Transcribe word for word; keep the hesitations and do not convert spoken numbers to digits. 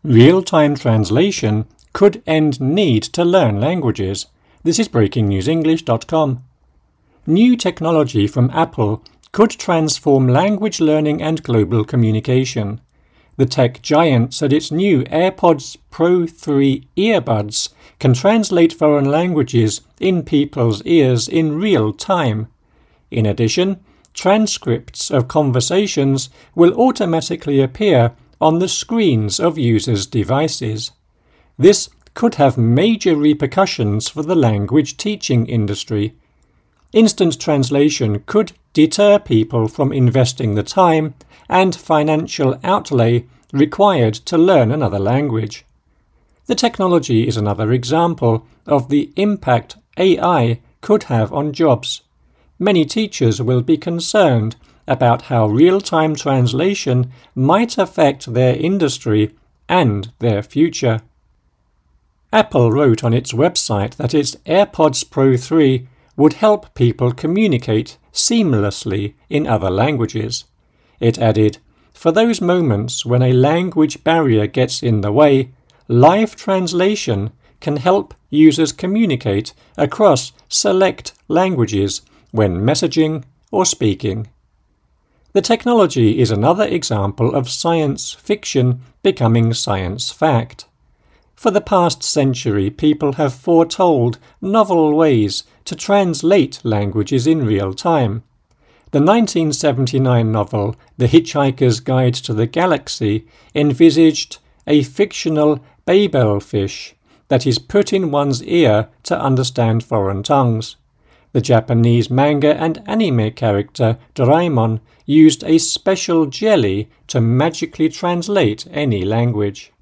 Real-time translation could end need to learn languages. This is breaking news english dot com. New technology from Apple could transform language learning and global communication. The tech giant said its new AirPods Pro three earbuds can translate foreign languages in people's ears in real time. In addition, transcripts of conversations will automatically appear on the screens of users' devices. This could have major repercussions for the language teaching industry. Instant translation could deter people from investing the time and financial outlay required to learn another language. The technology is another example of the impact A I could have on jobs. Many teachers will be concerned about how real-time translation might affect their industry and their future. Apple wrote on its website that its AirPods Pro three would help people communicate seamlessly in other languages. It added, "For those moments when a language barrier gets in the way, live translation can help users communicate across select languages when messaging or speaking." The technology is another example of science fiction becoming science fact. For the past century, people have foretold novel ways to translate languages in real time. The nineteen seventy-nine novel The Hitchhiker's Guide to the Galaxy envisaged a fictional Babel fish that is put in one's ear to understand foreign tongues. The Japanese manga and anime character Doraemon used a special jelly to magically translate any language.